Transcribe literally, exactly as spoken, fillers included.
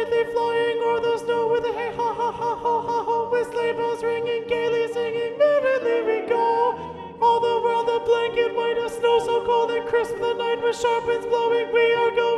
lightly flying o'er the snow with a hey ha ha ha ha ha ho, with sleigh bells ringing, gaily singing, merrily we go. All the world a blanket white, a snow so cold and crisp, the night with sharp winds blowing, we are going.